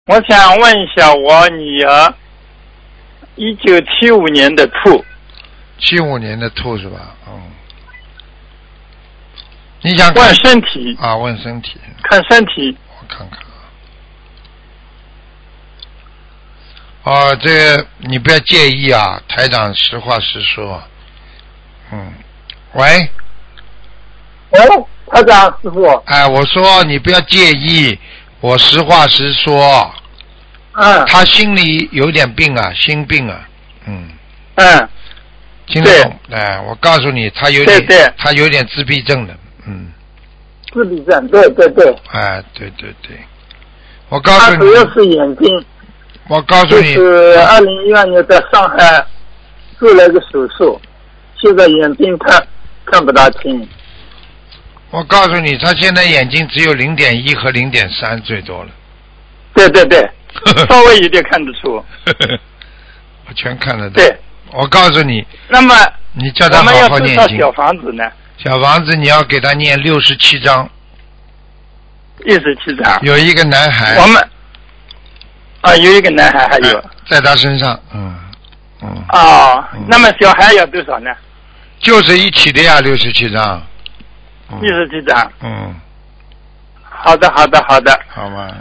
我想问一下我女儿，1975年的兔。 75年的兔是吧？你想看问身体啊？问身体。 看身体。 我看看啊。这个你不要介意啊，台长实话实说。喂。 台长师傅。 哎，我说你不要介意，我实话实说。他心里有点病啊，心病啊。听得懂？哎，我告诉你，他有点，他有点自闭症的。 自闭症，对。 哎，对，我告诉你，他主要是眼睛。 我告诉你， 就是2012年在上海做了个手术，现在眼睛看不大清。 我告诉你，他现在眼睛只有0.1和0.3最多了。 对，稍微有点看得出。 我全看得到。 对。 我告诉你。 那么你叫他好好念经。 我们要多少小房子呢？ 小房子你要给他念67章。 67章。 有一个男孩。 我们有一个男孩，还有。 在他身上。 那么小孩要多少呢？ 就是一起的呀，67章。 67章。 嗯。 好的。 好吧。